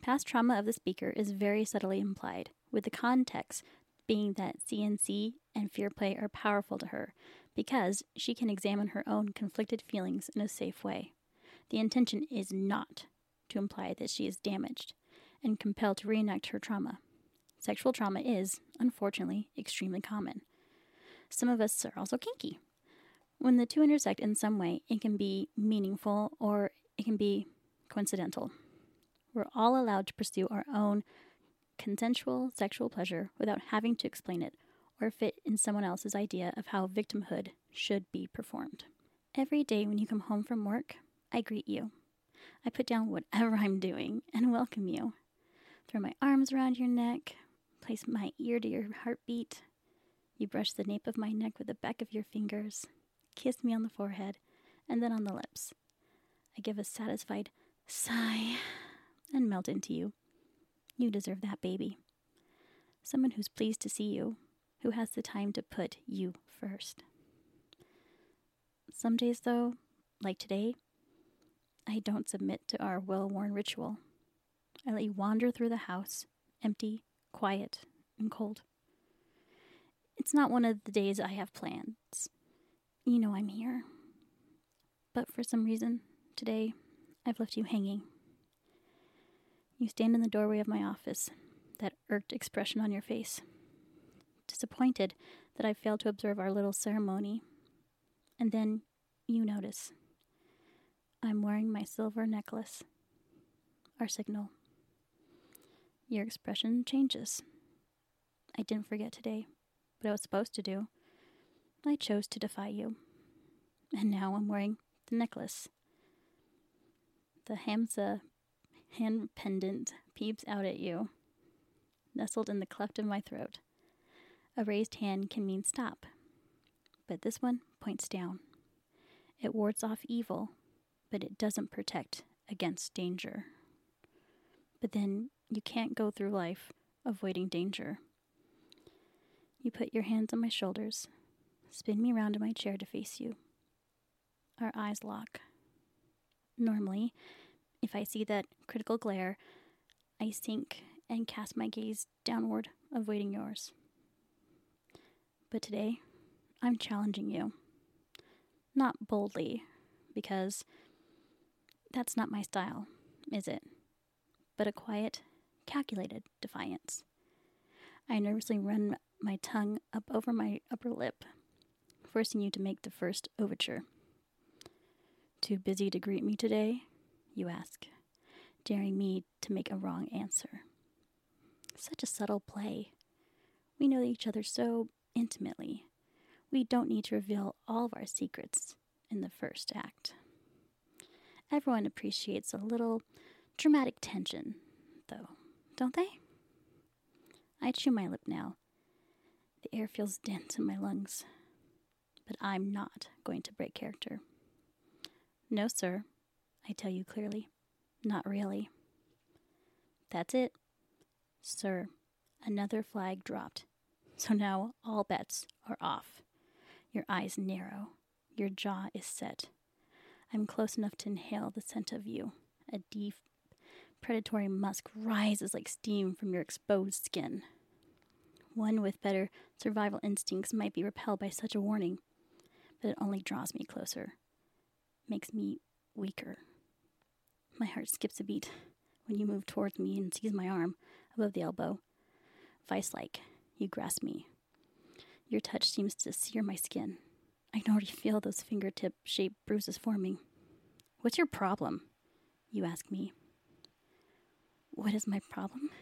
past trauma of the speaker is very subtly implied, with the context being that CNC and fear play are powerful to her because she can examine her own conflicted feelings in a safe way. The intention is not to imply that she is damaged and compelled to reenact her trauma. Sexual trauma is, unfortunately, extremely common. Some of us are also kinky. When the two intersect in some way, it can be meaningful or it can be coincidental. We're all allowed to pursue our own consensual sexual pleasure without having to explain it or fit in someone else's idea of how victimhood should be performed. Every day when you come home from work, I greet you. I put down whatever I'm doing and welcome you. Throw my arms around your neck, place my ear to your heartbeat. You brush the nape of my neck with the back of your fingers, kiss me on the forehead, and then on the lips. I give a satisfied sigh and melt into you. You deserve that, baby. Someone who's pleased to see you, who has the time to put you first. Some days, though, like today, I don't submit to our well-worn ritual. I let you wander through the house, empty, quiet, and cold. It's not one of the days I have plans. You know I'm here. But for some reason, today, I've left you hanging. You stand in the doorway of my office, that irked expression on your face. Disappointed that I failed to observe our little ceremony. And then you notice. I'm wearing my silver necklace. Our signal. Your expression changes. I didn't forget today, but I was supposed to do. I chose to defy you. And now I'm wearing the necklace. The Hamza hand pendant peeps out at you, nestled in the cleft of my throat. A raised hand can mean stop, but this one points down. It wards off evil, but it doesn't protect against danger. But then you can't go through life avoiding danger. You put your hands on my shoulders, spin me around in my chair to face you. Our eyes lock. Normally, if I see that critical glare, I sink and cast my gaze downward, avoiding yours. But today, I'm challenging you. Not boldly, because that's not my style, is it? But a quiet, calculated defiance. I nervously run my tongue up over my upper lip, forcing you to make the first overture. Too busy to greet me today? You ask, daring me to make a wrong answer. Such a subtle play. We know each other so intimately. We don't need to reveal all of our secrets in the first act. Everyone appreciates a little dramatic tension, though, don't they? I chew my lip now. The air feels dense in my lungs. But I'm not going to break character. No, sir, I tell you clearly. Not really. That's it. Sir, another flag dropped. So now all bets are off. Your eyes narrow. Your jaw is set. I'm close enough to inhale the scent of you. A deep, predatory musk rises like steam from your exposed skin. One with better survival instincts might be repelled by such a warning, but it only draws me closer, makes me weaker. My heart skips a beat when you move towards me and seize my arm above the elbow. Vice-like, you grasp me. Your touch seems to sear my skin. I can already feel those fingertip-shaped bruises forming. What's your problem? You ask me. What is my problem?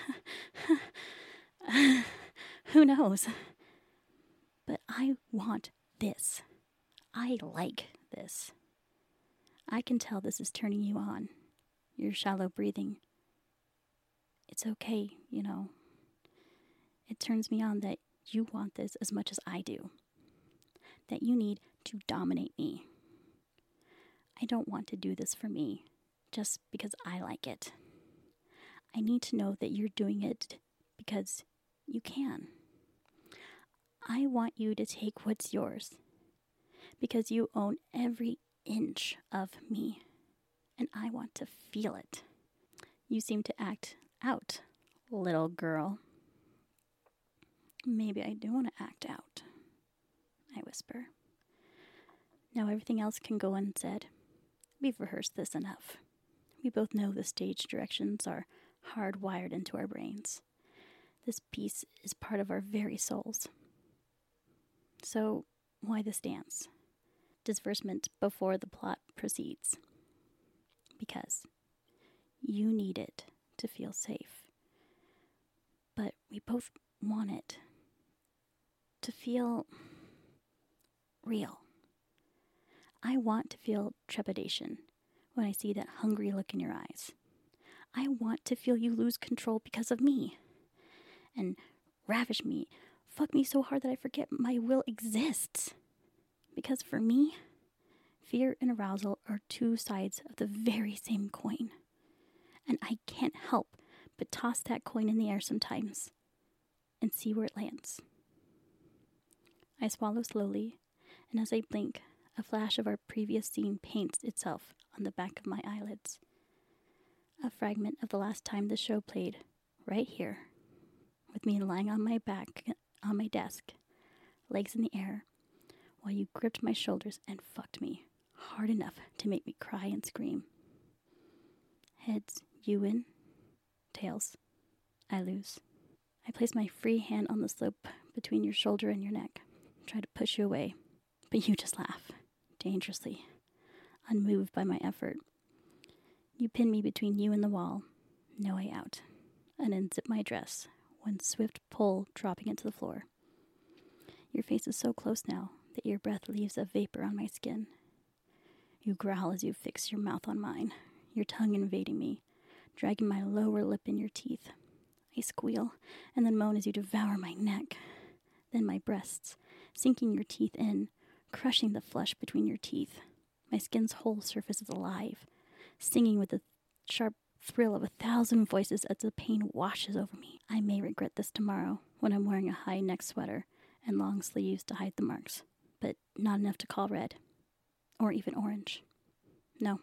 Who knows? But I want this. I like this. I can tell this is turning you on. Your shallow breathing. It's okay, you know. It turns me on that you want this as much as I do. That you need to dominate me. I don't want to do this for me, just because I like it. I need to know that you're doing it because you can. I want you to take what's yours, because you own every inch of me, and I want to feel it. You seem to act out, little girl. Maybe I do want to act out, I whisper. Now everything else can go unsaid. We've rehearsed this enough. We both know the stage directions are hardwired into our brains. This piece is part of our very souls. So, why this dance? Disbursement before the plot proceeds. Because you need it to feel safe. But we both want it to feel real. I want to feel trepidation when I see that hungry look in your eyes. I want to feel you lose control because of me. And ravish me, fuck me so hard that I forget my will exists. Because for me, fear and arousal are two sides of the very same coin. And I can't help but toss that coin in the air sometimes and see where it lands. I swallow slowly, and as I blink, a flash of our previous scene paints itself on the back of my eyelids. A fragment of the last time the show played, right here, with me lying on my back on my desk, legs in the air, while you gripped my shoulders and fucked me hard enough to make me cry and scream. Heads, you win. Tails, I lose. I place my free hand on the slope between your shoulder and your neck, try to push you away, but you just laugh, dangerously, unmoved by my effort. You pin me between you and the wall, no way out, and unzip my dress, one swift pull dropping it to the floor. Your face is so close now that your breath leaves a vapor on my skin. You growl as you fix your mouth on mine, your tongue invading me, dragging my lower lip in your teeth. I squeal, and then moan as you devour my neck, then my breasts, sinking your teeth in, crushing the flesh between your teeth. My skin's whole surface is alive, singing with the sharp thrill of 1,000 voices as the pain washes over me. I may regret this tomorrow when I'm wearing a high neck sweater and long sleeves to hide the marks, but not enough to call red, or even orange. No,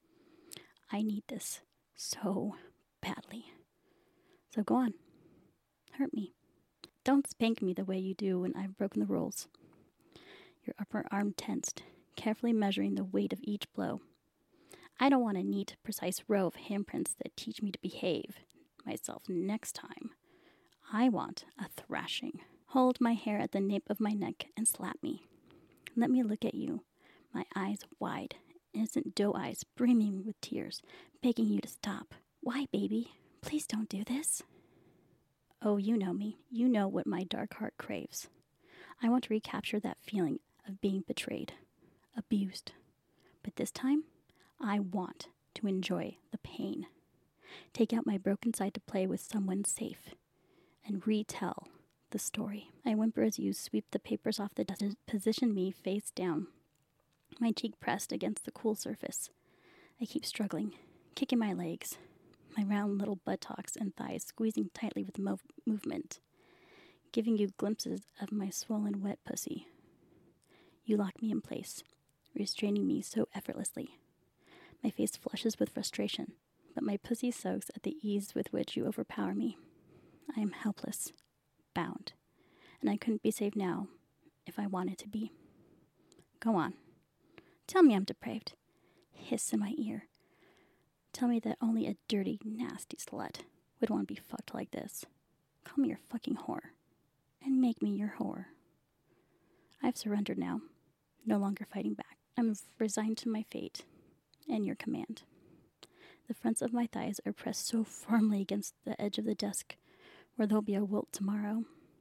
I need this so badly. So go on, hurt me. Don't spank me the way you do when I've broken the rules. Your upper arm tensed, carefully measuring the weight of each blow. I don't want a neat, precise row of handprints that teach me to behave myself next time. I want a thrashing. Hold my hair at the nape of my neck and slap me. Let me look at you, my eyes wide, innocent doe eyes brimming with tears, begging you to stop. Why, baby? Please don't do this. Oh, you know me. You know what my dark heart craves. I want to recapture that feeling of being betrayed, abused. But this time, I want to enjoy the pain. Take out my broken side to play with someone safe and retell the story. I whimper as you sweep the papers off the desk to position me face down, my cheek pressed against the cool surface. I keep struggling, kicking my legs, my round little buttocks and thighs squeezing tightly with movement, giving you glimpses of my swollen, wet pussy. You lock me in place, restraining me so effortlessly. My face flushes with frustration, but my pussy soaks at the ease with which you overpower me. I am helpless, bound, and I couldn't be saved now if I wanted to be. Go on. Tell me I'm depraved. Hiss in my ear. Tell me that only a dirty, nasty slut would want to be fucked like this. Call me your fucking whore, and make me your whore. I've surrendered now, no longer fighting back. I'm resigned to my fate and your command. The fronts of my thighs are pressed so firmly against the edge of the desk where there'll be a wilt tomorrow,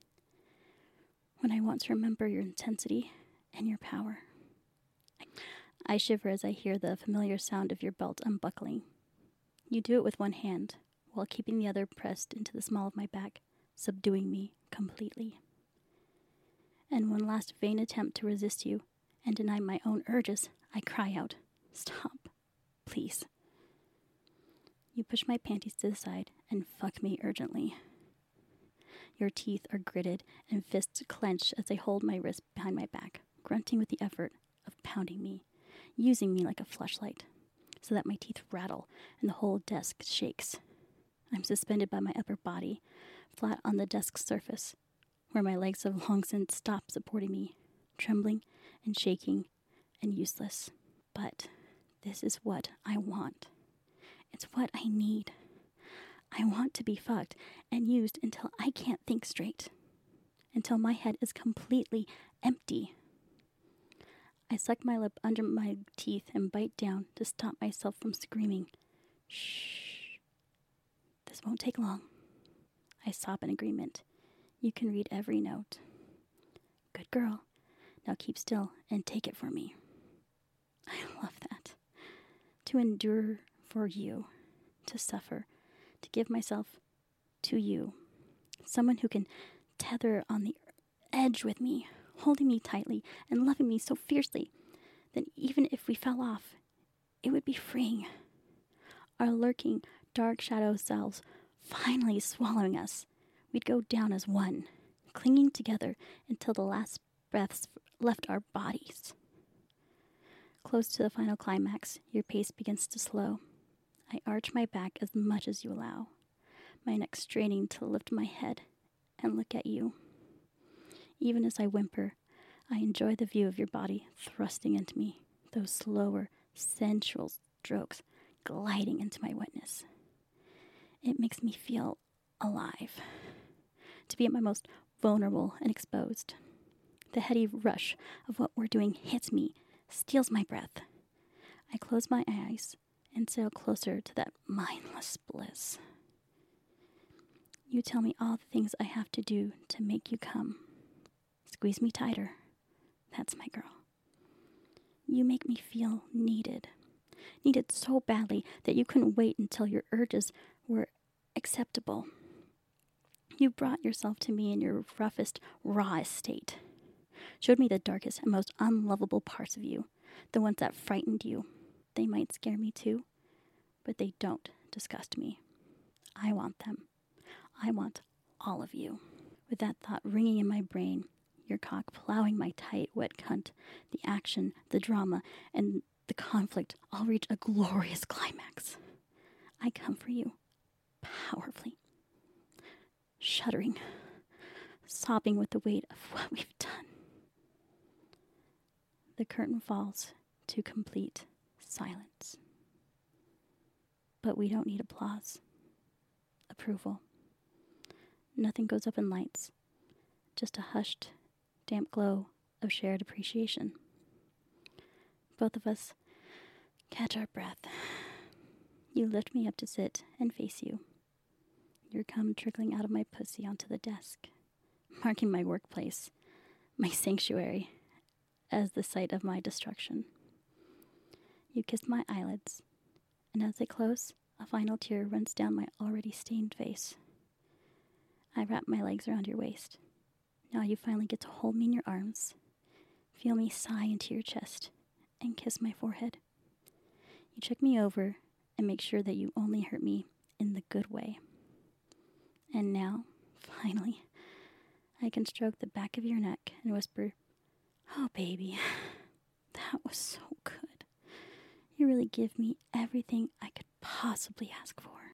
when I want to remember your intensity and your power. I shiver as I hear the familiar sound of your belt unbuckling. You do it with one hand, while keeping the other pressed into the small of my back, subduing me completely. And one last vain attempt to resist you and deny my own urges, I cry out, "Stop, please." You push my panties to the side and fuck me urgently. Your teeth are gritted and fists clenched as they hold my wrist behind my back, grunting with the effort of pounding me, using me like a fleshlight, so that my teeth rattle and the whole desk shakes. I'm suspended by my upper body, flat on the desk's surface, where my legs have long since stopped supporting me, trembling and shaking and useless. But this is what I want. It's what I need. I want to be fucked and used until I can't think straight, until my head is completely empty. I suck my lip under my teeth and bite down to stop myself from screaming. Shh. This won't take long. I sob in agreement. You can read every note. Good girl. Now keep still and take it for me. I love that. To endure for you. To suffer. To give myself to you. Someone who can tether on the edge with me, holding me tightly and loving me so fiercely that even if we fell off, it would be freeing. Our lurking, dark shadow selves finally swallowing us, we'd go down as one, clinging together until the last breaths left our bodies. Close to the final climax, your pace begins to slow. I arch my back as much as you allow, my neck straining to lift my head and look at you. Even as I whimper, I enjoy the view of your body thrusting into me, those slower, sensual strokes gliding into my wetness. It makes me feel alive, to be at my most vulnerable and exposed. The heady rush of what we're doing hits me, steals my breath. I close my eyes and sail closer to that mindless bliss. You tell me all the things I have to do to make you come. Squeeze me tighter. That's my girl. You make me feel needed. Needed so badly that you couldn't wait until your urges were acceptable. You brought yourself to me in your roughest, rawest state. Showed me the darkest and most unlovable parts of you, the ones that frightened you. They might scare me too, but they don't disgust me. I want them. I want all of you. With that thought ringing in my brain, your cock plowing my tight, wet cunt, the action, the drama, and the conflict all reach a glorious climax. I come for you, powerfully, shuddering, sobbing with the weight of what we've done. The curtain falls to complete silence. But we don't need applause, approval. Nothing goes up in lights, just a hushed, damp glow of shared appreciation. Both of us catch our breath. You lift me up to sit and face you. Your cum trickling out of my pussy onto the desk, marking my workplace, my sanctuary, as the site of my destruction. You kiss my eyelids, and as they close, a final tear runs down my already stained face. I wrap my legs around your waist. Now you finally get to hold me in your arms, feel me sigh into your chest, and kiss my forehead. You check me over and make sure that you only hurt me in the good way. And now, finally, I can stroke the back of your neck and whisper, "Oh, baby, that was so good. You really give me everything I could possibly ask for."